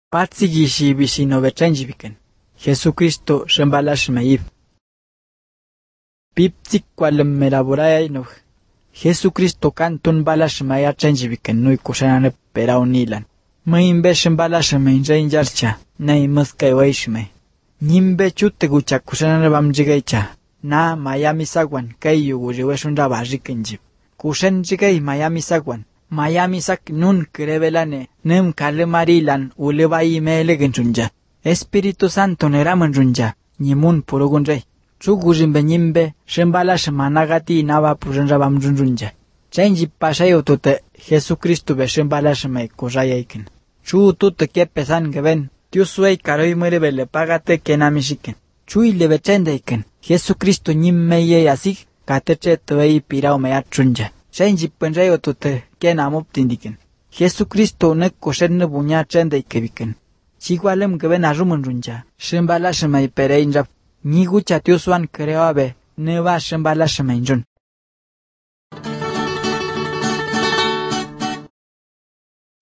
Patsigishi bishino bechenjibiken. Jesucristo shembalashmeib. Piptik kwalem melaboraya no. Jesucristo kantun balashmaya chenjibiken nui kushanane peraunilan. Maimbe shembalashme reinjarcha, nay muskay waishme. Nimbe chute gucha kushanane bamjigaicha. Na Miami sagwan kay yuguriweshun rabajikenjib. Kushan jigay Miami sagwan. Miami sak nun krevelane nem kalemarilan ulebai melegenjunja. Espíritu Santo neramanjunja. Nimun purugunjay. Chugujimbe nimbe shembalash managati nava puranjabamjunjunja. Chenji pashayo tute Jesucristo be shembalash me kojayaiken. Chu tute kepesan geben. Tiusway karoy murebele pagate kenamishiken. Chui lebechendaiken. Jesucristo nimmeye asik kateche tuei pirao meachunja. Chenji penjayo tute kenamuptindiken. Jesucristo ne koshen bunya chendaiken. Chigualem geben arumunjunja. Shembalash me pereinjab. Nigucha tiuswan kreabe. Neva shembalash me injun.